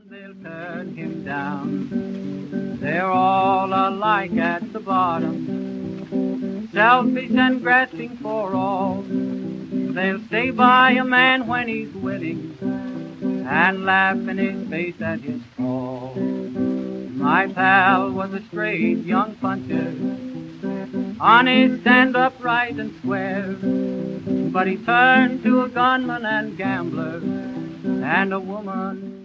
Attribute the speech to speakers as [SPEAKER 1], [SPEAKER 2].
[SPEAKER 1] They'll turn him down. They're all alike at the bottom, selfish and grasping for all. They'll stay by a man when he's winning and laugh in his face at his fall. My pal was a straight young puncher, honest and upright and square, but he turned to a gunman and gambler and a woman